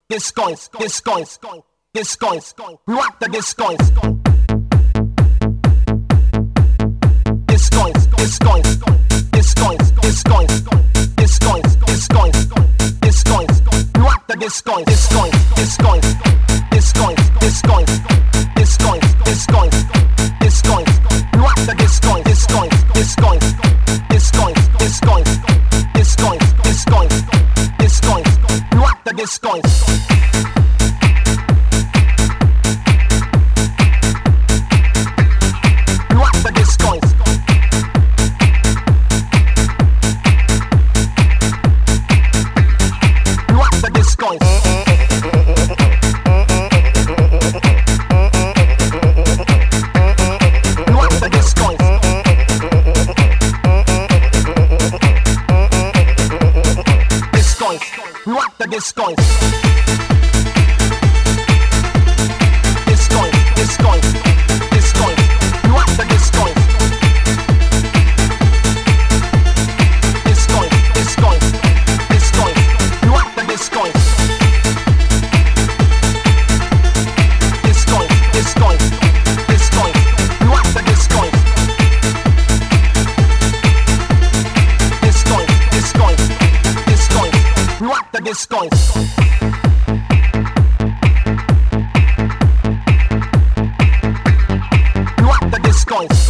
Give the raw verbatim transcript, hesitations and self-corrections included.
disco, disco, disco, rock the disco. Disco, disco, disco, disco, disco, disco, disco, rock the disco, disco, disco, disco, disco, disco, disco, disco, rock the disco, disco, disco, disco, disco, disco, disco, disco, rock the disco. Rock the disco. Disco, disco, disco. Rock the disco. Disco, disco, disco. Rock the disco. Disco, disco, disco. Rock the disco. Disco, disco, disco. Rock the disco. Rock the disco.